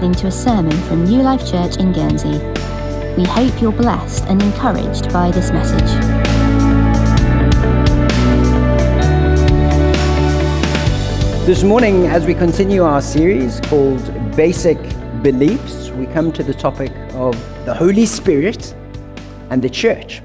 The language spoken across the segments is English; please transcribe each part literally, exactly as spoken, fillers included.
listening to a sermon from New Life Church in Guernsey. We hope you're blessed and encouraged by this message. This morning, as we continue our series called Basic Beliefs, we come to the topic of the Holy Spirit and the Church.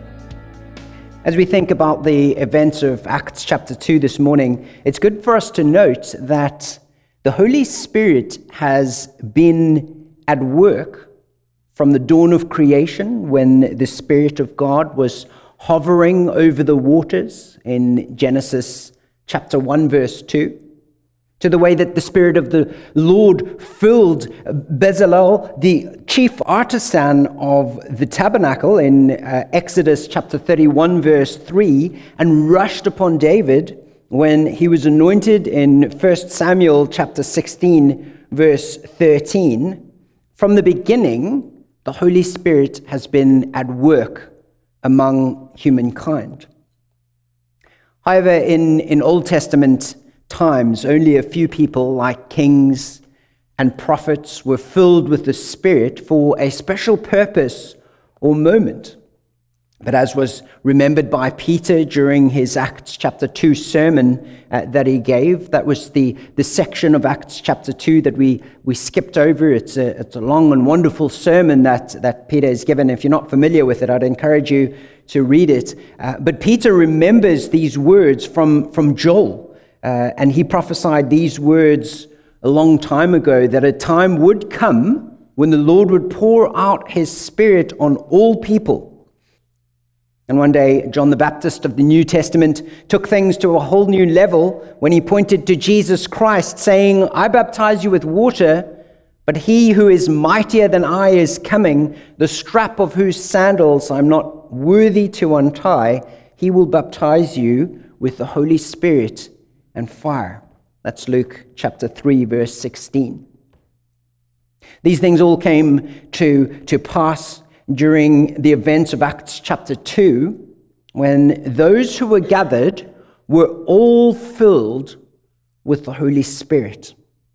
As we think about the events of Acts chapter two this morning, it's good for us to note that the Holy Spirit has been at work from the dawn of creation, when the Spirit of God was hovering over the waters in Genesis chapter one, verse two, to the way that the Spirit of the Lord filled Bezalel, the chief artisan of the tabernacle, in uh, Exodus chapter thirty-one, verse three, and rushed upon David when he was anointed in First Samuel chapter sixteen, verse thirteen. From the beginning, the Holy Spirit has been at work among humankind. However, in, in Old Testament times, only a few people like kings and prophets were filled with the Spirit for a special purpose or moment. But as was remembered by Peter during his Acts chapter two sermon uh, that he gave, that was the, the section of Acts chapter two that we, we skipped over. It's a, it's a long and wonderful sermon that, that Peter has given. If you're not familiar with it, I'd encourage you to read it. Uh, but Peter remembers these words from, from Joel, uh, and he prophesied these words a long time ago, that a time would come when the Lord would pour out his Spirit on all people. And one day, John the Baptist of the New Testament took things to a whole new level when he pointed to Jesus Christ, saying, "I baptize you with water, but he who is mightier than I is coming, the strap of whose sandals I'm not worthy to untie. He will baptize you with the Holy Spirit and fire." That's Luke chapter three, verse sixteen. These things all came to, to pass during the events of Acts chapter two, when those who were gathered were all filled with the Holy Spirit.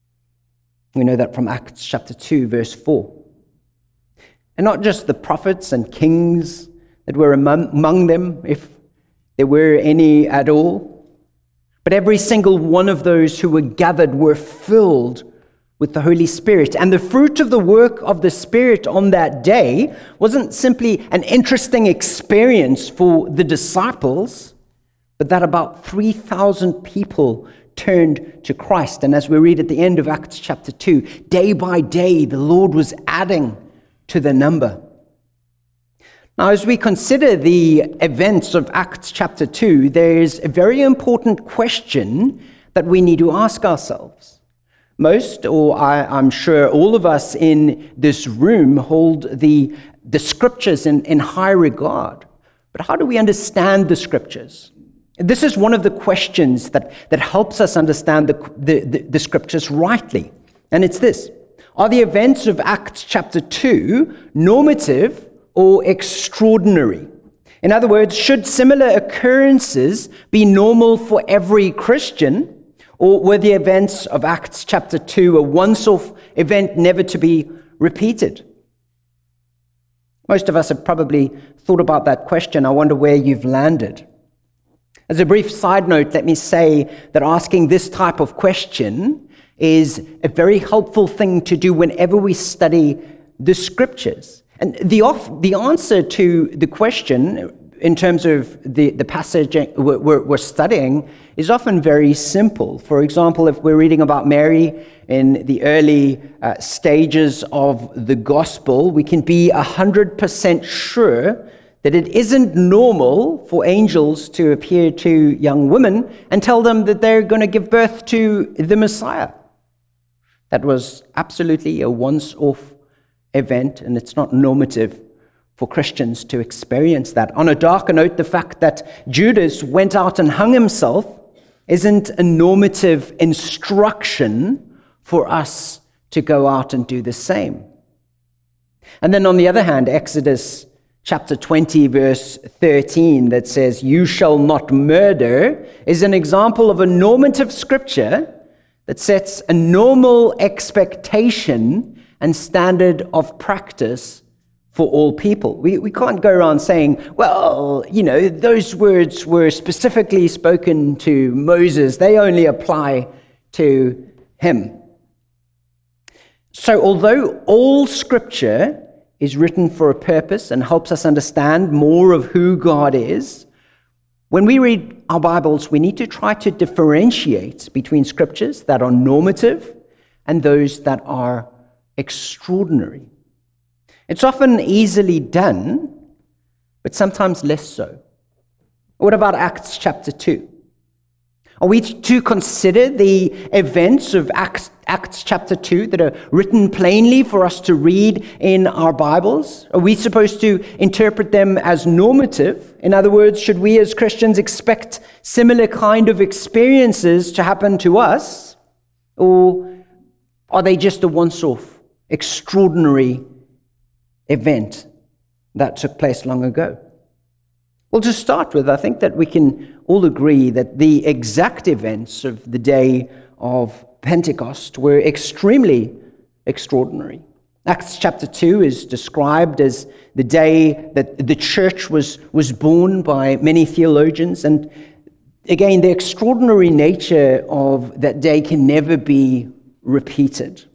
We know that from Acts chapter two, verse four. And not just the prophets and kings that were among them, if there were any at all, but every single one of those who were gathered were filled with the Holy Spirit. And the fruit of the work of the Spirit on that day wasn't simply an interesting experience for the disciples, but that about three thousand people turned to Christ. And as we read at the end of Acts chapter two, day by day, the Lord was adding to the number. Now, as we consider the events of Acts chapter two, there's a very important question that we need to ask ourselves. Most, or I, I'm sure all of us in this room, hold the, the scriptures in, in high regard. But how do we understand the scriptures? This is one of the questions that, that helps us understand the, the, the, the scriptures rightly. And it's this: are the events of Acts chapter two normative or extraordinary? In other words, should similar occurrences be normal for every Christian? Or were the events of Acts chapter two a once-off event never to be repeated? Most of us have probably thought about that question. I wonder where you've landed. As a brief side note, let me say that asking this type of question is a very helpful thing to do whenever we study the scriptures. And the, off, the answer to the question, in terms of the, the passage we're, we're studying, is often very simple. For example, if we're reading about Mary in the early uh, stages of the gospel, we can be one hundred percent sure that it isn't normal for angels to appear to young women and tell them that they're going to give birth to the Messiah. That was absolutely a once-off event, and it's not normative for Christians to experience that. On a darker note, the fact that Judas went out and hung himself isn't a normative instruction for us to go out and do the same. And then on the other hand, Exodus chapter twenty, verse thirteen, that says, "You shall not murder," is an example of a normative scripture that sets a normal expectation and standard of practice for all people. We, we can't go around saying, well, you know, those words were specifically spoken to Moses. They only apply to him. So although all Scripture is written for a purpose and helps us understand more of who God is, when we read our Bibles, we need to try to differentiate between Scriptures that are normative and those that are extraordinary. It's often easily done, but sometimes less so. What about Acts chapter two? Are we to consider the events of Acts, Acts chapter two that are written plainly for us to read in our Bibles? Are we supposed to interpret them as normative? In other words, should we as Christians expect similar kind of experiences to happen to us? Or are they just a once-off, extraordinary event that took place long ago? Well, to start with, I think that we can all agree that the exact events of the day of Pentecost were extremely extraordinary. Acts chapter two is described as the day that the church was, was born by many theologians. And again, the extraordinary nature of that day can never be repeated.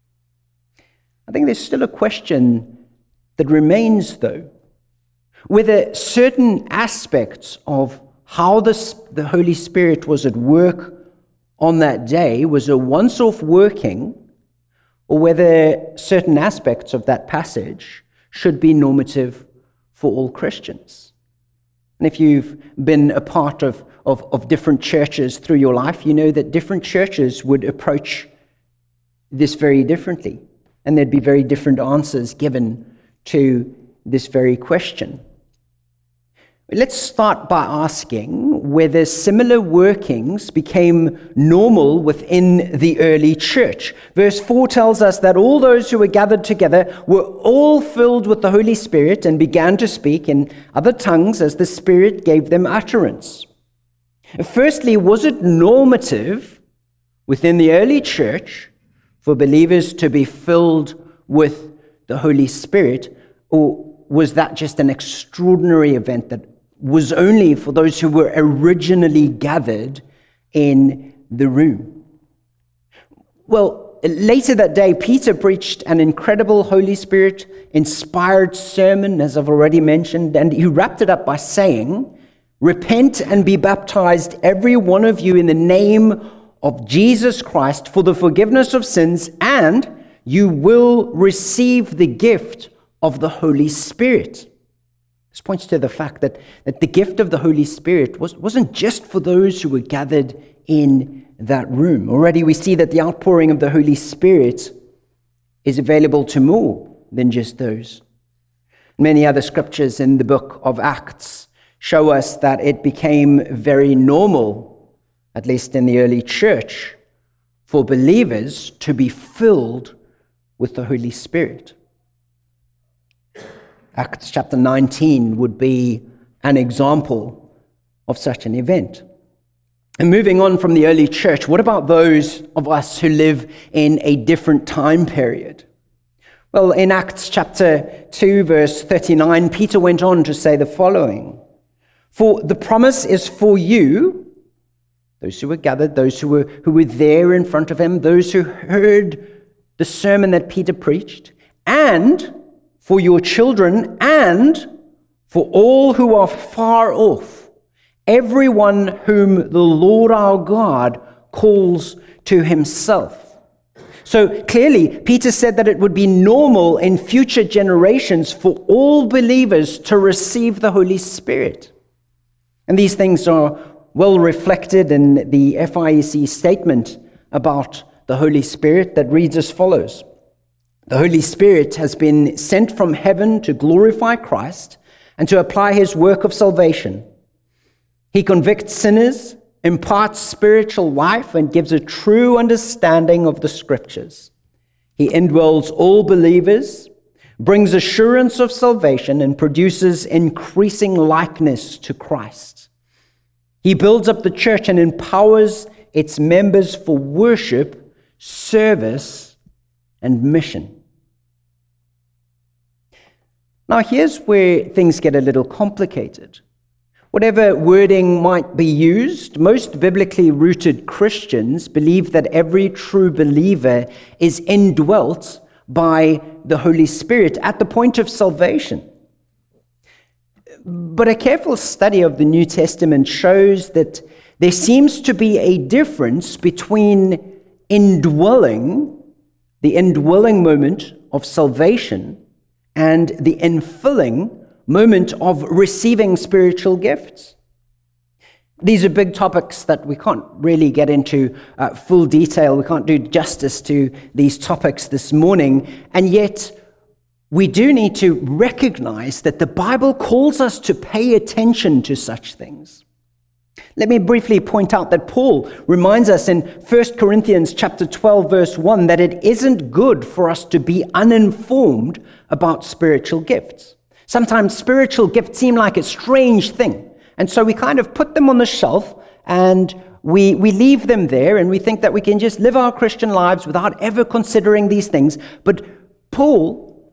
I think there's still a question that remains, though, whether certain aspects of how the, the Holy Spirit was at work on that day was a once-off working, or whether certain aspects of that passage should be normative for all Christians. And if you've been a part of, of, of different churches through your life, you know that different churches would approach this very differently, and there'd be very different answers given to this very question. Let's start by asking whether similar workings became normal within the early church. Verse four tells us that all those who were gathered together were all filled with the Holy Spirit and began to speak in other tongues as the Spirit gave them utterance. Firstly, was it normative within the early church for believers to be filled with the Holy Spirit, or was that just an extraordinary event that was only for those who were originally gathered in the room? Well, later that day, Peter preached an incredible Holy Spirit-inspired sermon, as I've already mentioned, and he wrapped it up by saying, "Repent and be baptized, every one of you, in the name of Jesus Christ for the forgiveness of sins, and you will receive the gift of the Holy Spirit." This points to the fact that, that the gift of the Holy Spirit was, wasn't just for those who were gathered in that room. Already we see that the outpouring of the Holy Spirit is available to more than just those. Many other scriptures in the book of Acts show us that it became very normal, at least in the early church, for believers to be filled with the Holy Spirit. Acts chapter nineteen would be an example of such an event. And moving on from the early church, what about those of us who live in a different time period? Well, in Acts chapter two, verse thirty-nine, Peter went on to say the following: "For the promise is for you," those who were gathered, those who were, who were there in front of him, those who heard the sermon that Peter preached, "and for your children, and for all who are far off, everyone whom the Lord our God calls to himself." So clearly, Peter said that it would be normal in future generations for all believers to receive the Holy Spirit. And these things are well reflected in the F I E C statement about the Holy Spirit that reads as follows: "The Holy Spirit has been sent from heaven to glorify Christ and to apply his work of salvation. He convicts sinners, imparts spiritual life, and gives a true understanding of the Scriptures. He indwells all believers, brings assurance of salvation, and produces increasing likeness to Christ. He builds up the church and empowers its members for worship, service, and mission." Now, here's where things get a little complicated. Whatever wording might be used, most biblically rooted Christians believe that every true believer is indwelt by the Holy Spirit at the point of salvation. But a careful study of the New Testament shows that there seems to be a difference between indwelling, the indwelling moment of salvation, and the infilling moment of receiving spiritual gifts. These are big topics that we can't really get into uh, full detail. We can't do justice to these topics this morning. And yet, we do need to recognize that the Bible calls us to pay attention to such things. Let me briefly point out that Paul reminds us in First Corinthians chapter twelve, verse one, that it isn't good for us to be uninformed about spiritual gifts. Sometimes spiritual gifts seem like a strange thing, and so we kind of put them on the shelf and we, we leave them there, and we think that we can just live our Christian lives without ever considering these things. But Paul,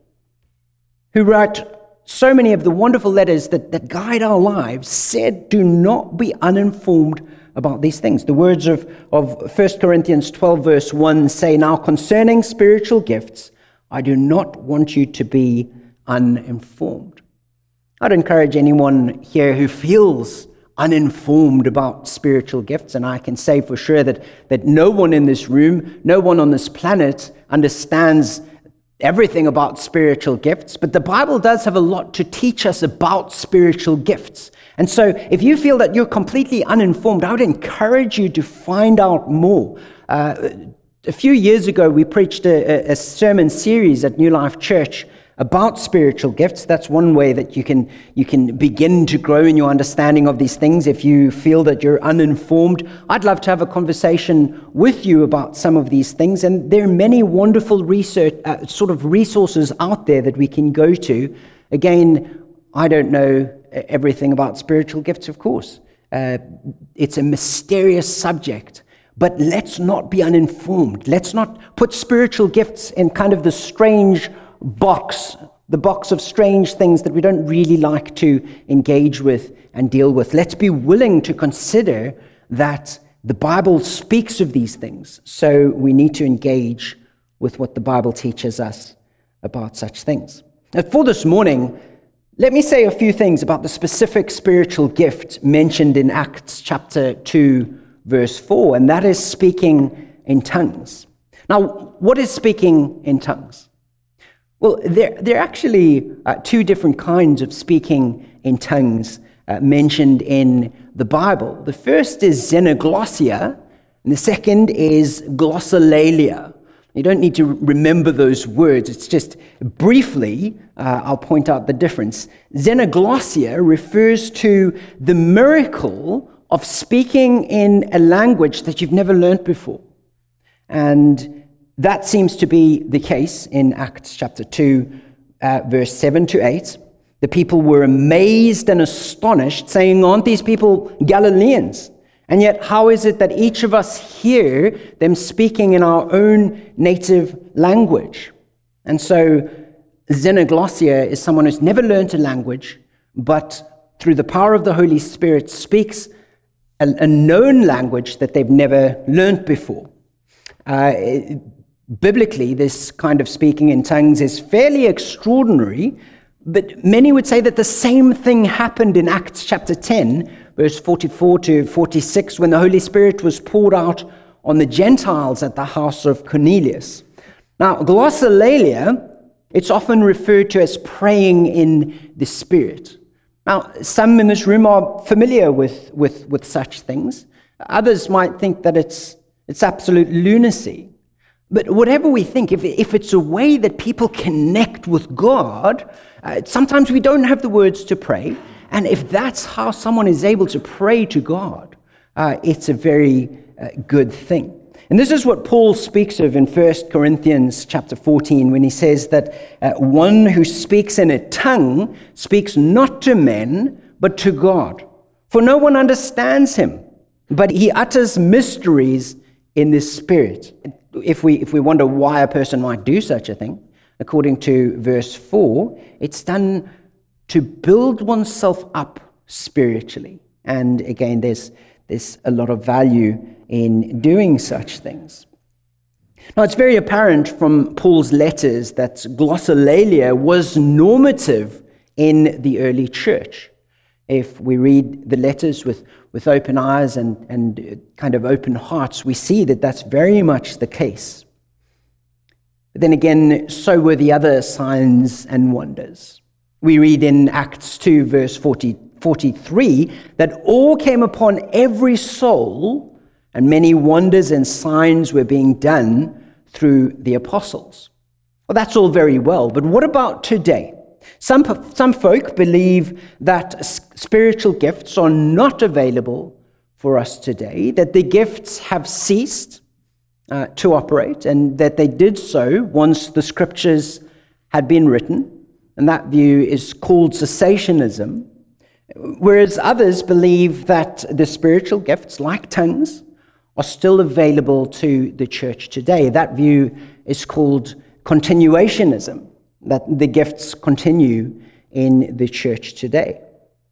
who wrote so many of the wonderful letters that, that guide our lives, said, do not be uninformed about these things. The words of, of First Corinthians twelve, verse one say, now concerning spiritual gifts, I do not want you to be uninformed. I'd encourage anyone here who feels uninformed about spiritual gifts, and I can say for sure that, that no one in this room, no one on this planet understands everything about spiritual gifts, but the Bible does have a lot to teach us about spiritual gifts. And so if you feel that you're completely uninformed, I would encourage you to find out more. Uh, a few years ago, we preached a, a sermon series at New Life Church about spiritual gifts. That's one way that you can you can begin to grow in your understanding of these things if you feel that you're uninformed. I'd love to have a conversation with you about some of these things, and there are many wonderful research uh, sort of resources out there that we can go to. Again, I don't know everything about spiritual gifts, of course. Uh, it's a mysterious subject. But let's not be uninformed. Let's not put spiritual gifts in kind of the strange box, the box of strange things that we don't really like to engage with and deal with. Let's be willing to consider that the Bible speaks of these things, so we need to engage with what the Bible teaches us about such things. Now, for this morning, let me say a few things about the specific spiritual gift mentioned in Acts chapter two, verse four, and that is speaking in tongues. Now, what is speaking in tongues? Well, there, there are actually uh, two different kinds of speaking in tongues uh, mentioned in the Bible. The first is xenoglossia, and the second is glossolalia. You don't need to remember those words. It's just briefly, uh, I'll point out the difference. Xenoglossia refers to the miracle of speaking in a language that you've never learned before. And that seems to be the case in Acts chapter two, uh, verse seven to eight. The people were amazed and astonished, saying, aren't these people Galileans? And yet, how is it that each of us hear them speaking in our own native language? And so, xenoglossia is someone who's never learned a language, but through the power of the Holy Spirit speaks a, a known language that they've never learned before. Uh, biblically, this kind of speaking in tongues is fairly extraordinary, but many would say that the same thing happened in Acts chapter ten, verse forty-four to forty-six, when the Holy Spirit was poured out on the Gentiles at the house of Cornelius. Now, glossolalia, it's often referred to as praying in the Spirit. Now, some in this room are familiar with, with, with such things. Others might think that it's it's absolute lunacy. But whatever we think, if, if it's a way that people connect with God, uh, sometimes we don't have the words to pray. And if that's how someone is able to pray to God, uh, it's a very uh, good thing. And this is what Paul speaks of in First Corinthians chapter fourteen, when he says that uh, one who speaks in a tongue speaks not to men, but to God. For no one understands him, but he utters mysteries in the Spirit. If we if we wonder why a person might do such a thing, according to verse four, it's done to build oneself up spiritually. And again, there's, there's a lot of value in doing such things. Now, it's very apparent from Paul's letters that glossolalia was normative in the early church. If we read the letters with, with open eyes and, and kind of open hearts, we see that that's very much the case. But then again, so were the other signs and wonders. We read in Acts two, verse forty, forty-three, that all came upon every soul, and many wonders and signs were being done through the apostles. Well, that's all very well, but what about today? Some, some folk believe that spiritual gifts are not available for us today, that the gifts have ceased uh, to operate, and that they did so once the scriptures had been written, and that view is called cessationism, whereas others believe that the spiritual gifts, like tongues, are still available to the church today. That view is called continuationism, that the gifts continue in the church today.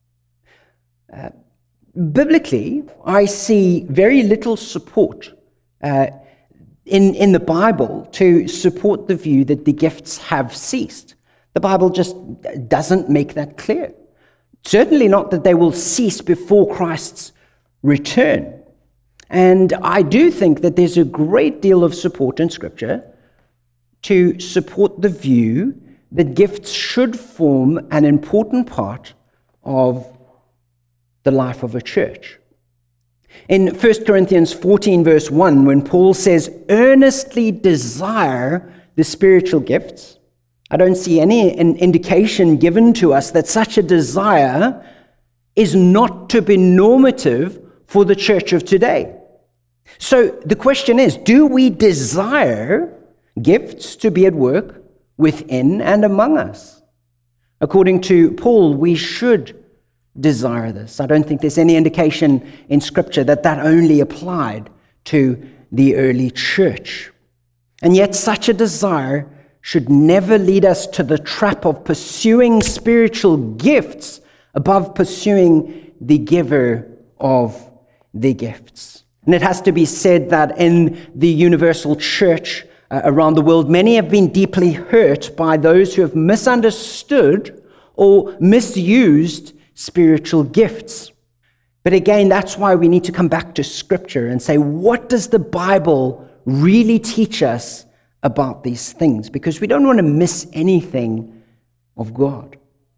Uh, biblically, I see very little support uh, in, in the Bible to support the view that the gifts have ceased. The Bible just doesn't make that clear. Certainly not that they will cease before Christ's return. And I do think that there's a great deal of support in Scripture to support the view that gifts should form an important part of the life of a church. In First Corinthians fourteen, verse one, when Paul says, earnestly desire the spiritual gifts, I don't see any indication given to us that such a desire is not to be normative for the church of today. So the question is, do we desire gifts to be at work within and among us? According to Paul, we should desire this. I don't think there's any indication in Scripture that that only applied to the early church. And yet such a desire should never lead us to the trap of pursuing spiritual gifts above pursuing the giver of the gifts. And it has to be said that in the universal church uh, around the world, many have been deeply hurt by those who have misunderstood or misused spiritual gifts. But again, that's why we need to come back to Scripture and say, what does the Bible really teach us about these things? Because we don't want to miss anything of God.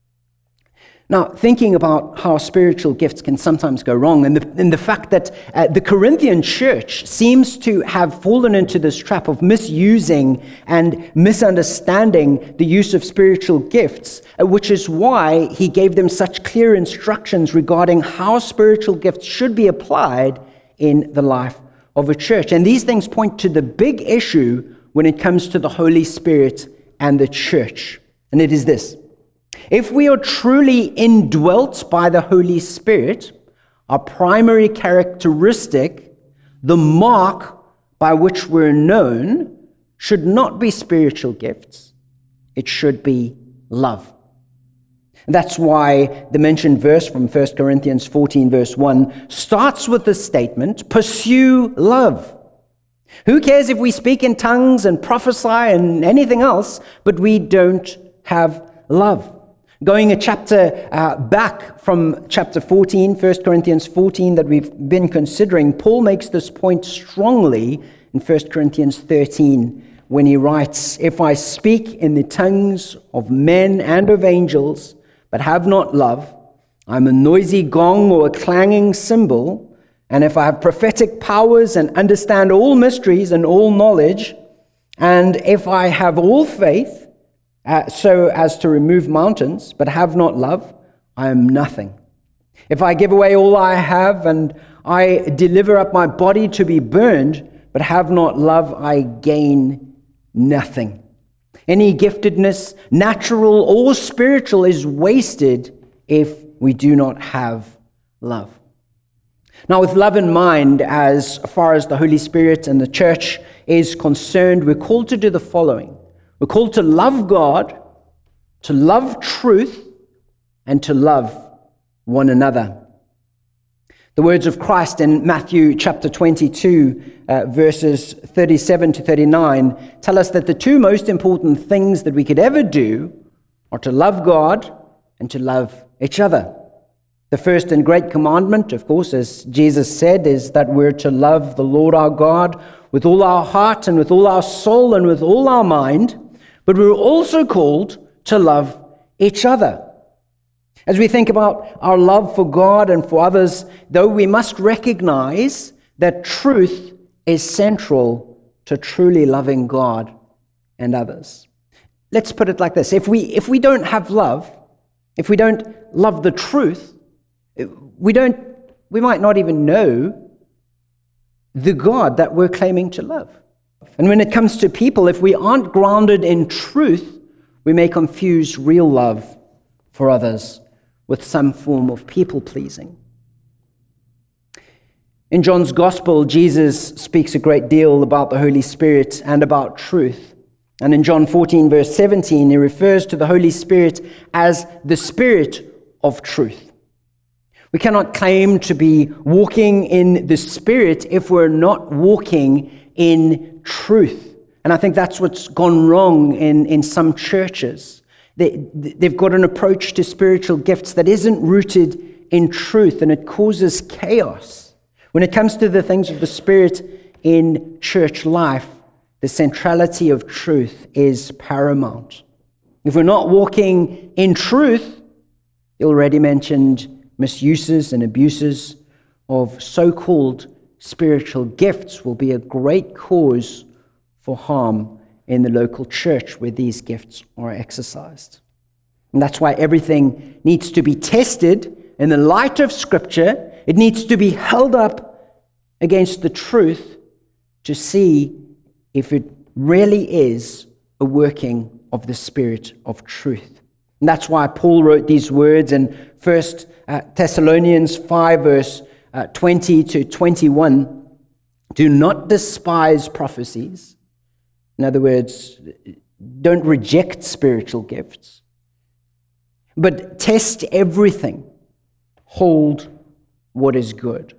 Now, thinking about how spiritual gifts can sometimes go wrong, and the, and the fact that uh, the Corinthian church seems to have fallen into this trap of misusing and misunderstanding the use of spiritual gifts, uh, which is why he gave them such clear instructions regarding how spiritual gifts should be applied in the life of a church. And these things point to the big issue when it comes to the Holy Spirit and the church. And it is this. If we are truly indwelt by the Holy Spirit, our primary characteristic, the mark by which we're known, should not be spiritual gifts. It should be love. And that's why the mentioned verse from First Corinthians fourteen, verse one, starts with the statement, pursue love. Who cares if we speak in tongues and prophesy and anything else, but we don't have love? Going a chapter uh, back from chapter fourteen, First Corinthians fourteen, that we've been considering, Paul makes this point strongly in First Corinthians thirteen, when he writes, if I speak in the tongues of men and of angels, but have not love, I'm a noisy gong or a clanging cymbal. And if I have prophetic powers and understand all mysteries and all knowledge, and if I have all faith, Uh, so as to remove mountains, but have not love, I am nothing. If I give away all I have, and I deliver up my body to be burned, but have not love, I gain nothing. Any giftedness, natural or spiritual, is wasted if we do not have love. Now, with love in mind, as far as the Holy Spirit and the church is concerned, we're called to do the following. We're called to love God, to love truth, and to love one another. The words of Christ in Matthew chapter twenty-two, uh, verses thirty-seven to thirty-nine, tell us that the two most important things that we could ever do are to love God and to love each other. The first and great commandment, of course, as Jesus said, is that we're to love the Lord our God with all our heart and with all our soul and with all our mind, but we're also called to love each other. As we think about our love for God and for others, though, we must recognize that truth is central to truly loving God and others. Let's put it like this. If we, if we don't have love, if we don't love the truth, we don't, we might not even know the God that we're claiming to love. And when it comes to people, if we aren't grounded in truth, we may confuse real love for others with some form of people-pleasing. In John's Gospel, Jesus speaks a great deal about the Holy Spirit and about truth. And in John fourteen, verse seventeen, he refers to the Holy Spirit as the Spirit of truth. We cannot claim to be walking in the Spirit if we're not walking in truth. And I think that's what's gone wrong in, in some churches. They, they've got an approach to spiritual gifts that isn't rooted in truth, and it causes chaos. When it comes to the things of the Spirit in church life, the centrality of truth is paramount. If we're not walking in truth, you already mentioned misuses and abuses of so-called spiritual gifts will be a great cause for harm in the local church where these gifts are exercised. And that's why everything needs to be tested in the light of Scripture. It needs to be held up against the truth to see if it really is a working of the Spirit of truth. And that's why Paul wrote these words in First Thessalonians five, verse twenty to twenty-one. Do not despise prophecies. In other words, don't reject spiritual gifts, but test everything. Hold what is good.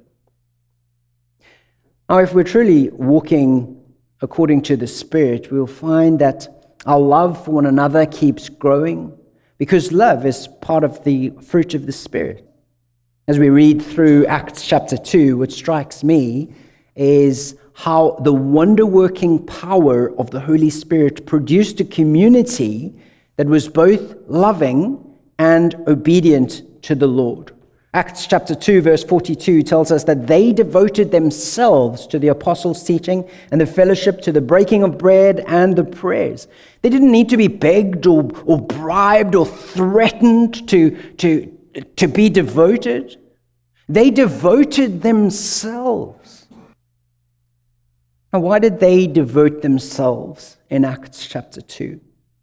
Now, if we're truly walking according to the Spirit, we'll find that our love for one another keeps growing because love is part of the fruit of the Spirit. As we read through Acts chapter two, what strikes me is how the wonder-working power of the Holy Spirit produced a community that was both loving and obedient to the Lord. Acts chapter two, verse forty-two tells us that they devoted themselves to the apostles' teaching and the fellowship, to the breaking of bread and the prayers. They didn't need to be begged or, or bribed or threatened to, to, to be devoted. They devoted themselves. Now, why did they devote themselves in Acts chapter two?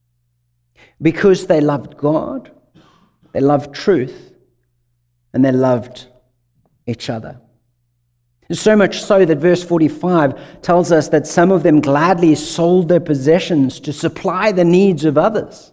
Because they loved God, they loved truth, and they loved each other. So much so that verse forty-five tells us that some of them gladly sold their possessions to supply the needs of others.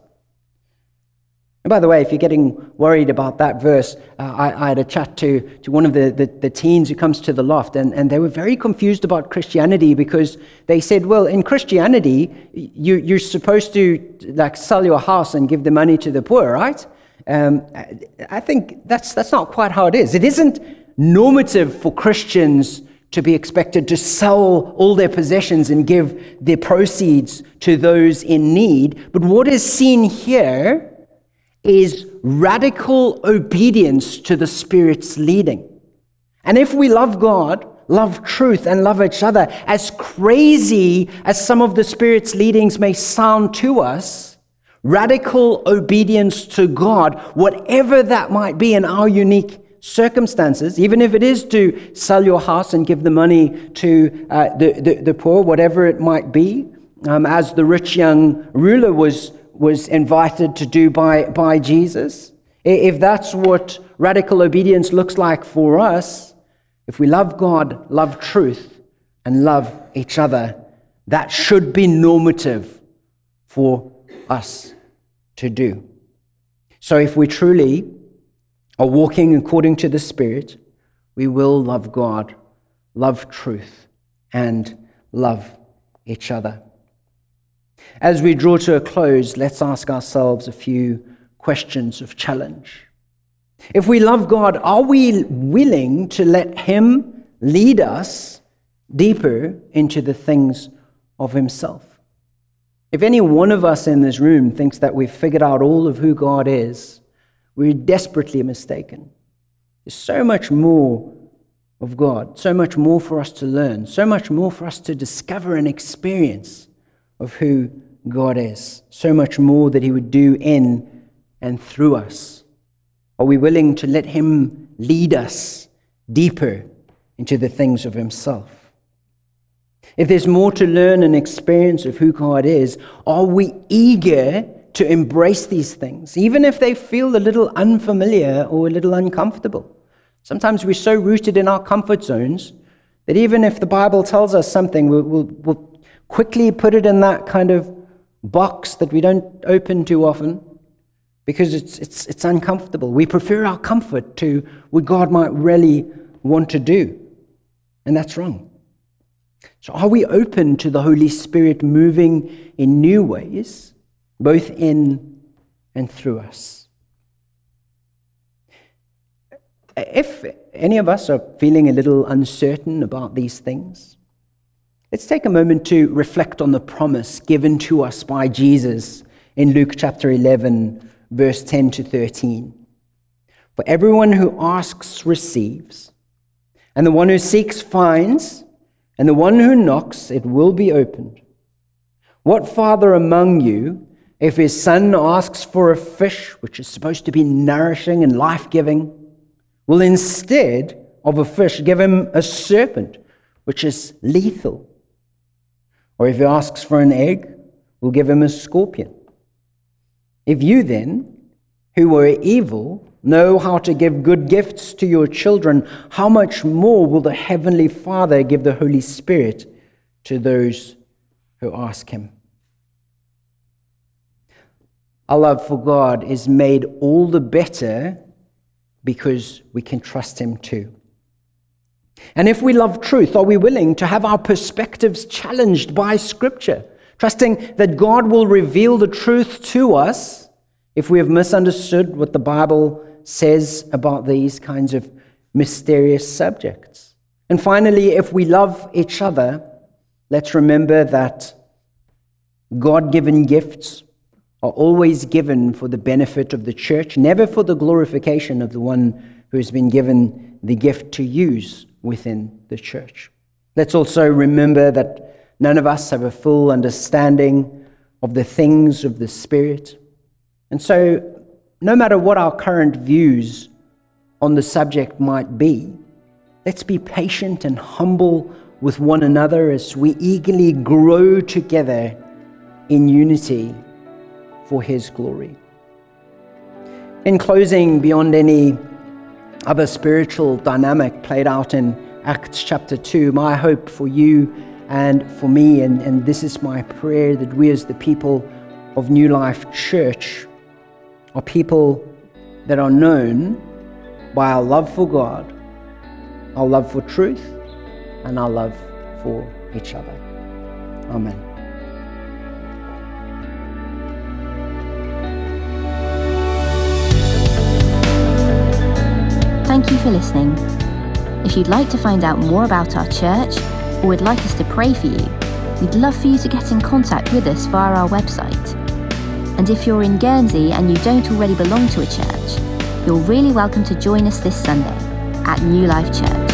And by the way, if you're getting worried about that verse, uh, I, I had a chat to, to one of the, the, the teens who comes to the loft, and, and they were very confused about Christianity because they said, well, in Christianity, you, you're supposed to like sell your house and give the money to the poor, right? Um, I think that's that's not quite how it is. It isn't normative for Christians to be expected to sell all their possessions and give their proceeds to those in need. But what is seen here is radical obedience to the Spirit's leading. And if we love God, love truth, and love each other, as crazy as some of the Spirit's leadings may sound to us, radical obedience to God, whatever that might be in our unique circumstances, even if it is to sell your house and give the money to uh, the, the, the poor, whatever it might be, um, as the rich young ruler was was invited to do by, by Jesus. If that's what radical obedience looks like for us, if we love God, love truth, and love each other, that should be normative for us to do. So if we truly are walking according to the Spirit, we will love God, love truth, and love each other. As we draw to a close, let's ask ourselves a few questions of challenge. If we love God, are we willing to let Him lead us deeper into the things of Himself? If any one of us in this room thinks that we've figured out all of who God is, we're desperately mistaken. There's so much more of God, so much more for us to learn, so much more for us to discover and experience of who God is, so much more that He would do in and through us. Are we willing to let Him lead us deeper into the things of Himself? If there's more to learn and experience of who God is, are we eager to embrace these things, even if they feel a little unfamiliar or a little uncomfortable? Sometimes we're so rooted in our comfort zones that even if the Bible tells us something, we'll, we'll, we'll quickly put it in that kind of box that we don't open too often because it's, it's, it's uncomfortable. We prefer our comfort to what God might really want to do, and that's wrong. So are we open to the Holy Spirit moving in new ways, both in and through us? If any of us are feeling a little uncertain about these things, let's take a moment to reflect on the promise given to us by Jesus in Luke chapter eleven, verse ten to thirteen. For everyone who asks receives, and the one who seeks finds, and the one who knocks, it will be opened. What father among you, if his son asks for a fish, which is supposed to be nourishing and life-giving, will instead of a fish give him a serpent, which is lethal? Or if he asks for an egg, will give him a scorpion? If you then, who were evil, know how to give good gifts to your children, how much more will the Heavenly Father give the Holy Spirit to those who ask Him? Our love for God is made all the better because we can trust Him too. And if we love truth, are we willing to have our perspectives challenged by Scripture, trusting that God will reveal the truth to us if we have misunderstood what the Bible says about these kinds of mysterious subjects? And finally, if we love each other, let's remember that God-given gifts are always given for the benefit of the church, never for the glorification of the one who has been given the gift to use within the church. Let's also remember that none of us have a full understanding of the things of the Spirit. And so, no matter what our current views on the subject might be, let's be patient and humble with one another as we eagerly grow together in unity for His glory. In closing, beyond any other spiritual dynamic played out in Acts chapter two, my hope for you and for me, and, and this is my prayer, that we as the people of New Life Church are people that are known by our love for God, our love for truth, and our love for each other. Amen. Thank you for listening. If you'd like to find out more about our church or would like us to pray for you, we'd love for you to get in contact with us via our website. And if you're in Guernsey and you don't already belong to a church, you're really welcome to join us this Sunday at New Life Church.